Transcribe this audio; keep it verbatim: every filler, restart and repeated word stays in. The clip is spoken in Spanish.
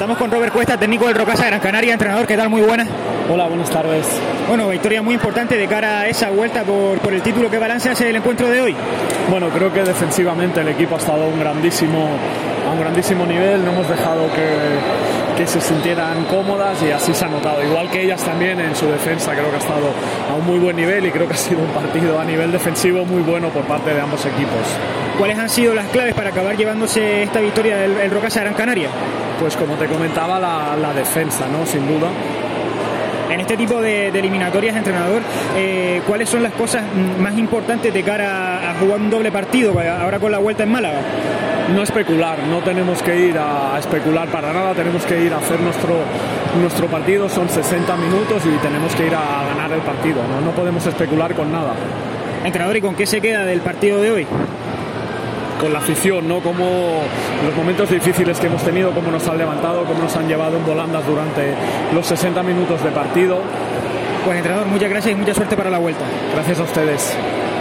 Estamos con Robert Cuesta, técnico del Rocasa Gran Canaria. Entrenador, ¿qué tal? Muy buenas. Hola, buenas tardes. Bueno, victoria muy importante de cara a esa vuelta por, por el título. ¿Qué balance hace el encuentro de hoy? Bueno, creo que defensivamente el equipo ha estado a un grandísimo, a un grandísimo nivel. No hemos dejado que, que se sintieran cómodas y así se ha notado. Igual que ellas también en su defensa, creo que ha estado a un muy buen nivel y creo que ha sido un partido a nivel defensivo muy bueno por parte de ambos equipos. ¿Cuáles han sido las claves para acabar llevándose esta victoria del el Rocasa Gran Canaria? Pues como te comentaba, la, la defensa, ¿no? Sin duda. En este tipo de, de eliminatorias, entrenador, eh, ¿cuáles son las cosas más importantes de cara a, a jugar un doble partido ahora con la vuelta en Málaga? No especular, no tenemos que ir a especular para nada, tenemos que ir a hacer nuestro, nuestro partido, son sesenta minutos y tenemos que ir a ganar el partido, ¿no? No podemos especular con nada. Entrenador, ¿y con qué se queda del partido de hoy? Con la afición, ¿no? Como los momentos difíciles que hemos tenido, cómo nos han levantado, cómo nos han llevado en volandas durante los sesenta minutos de partido. Pues entrenador, muchas gracias y mucha suerte para la vuelta. Gracias a ustedes.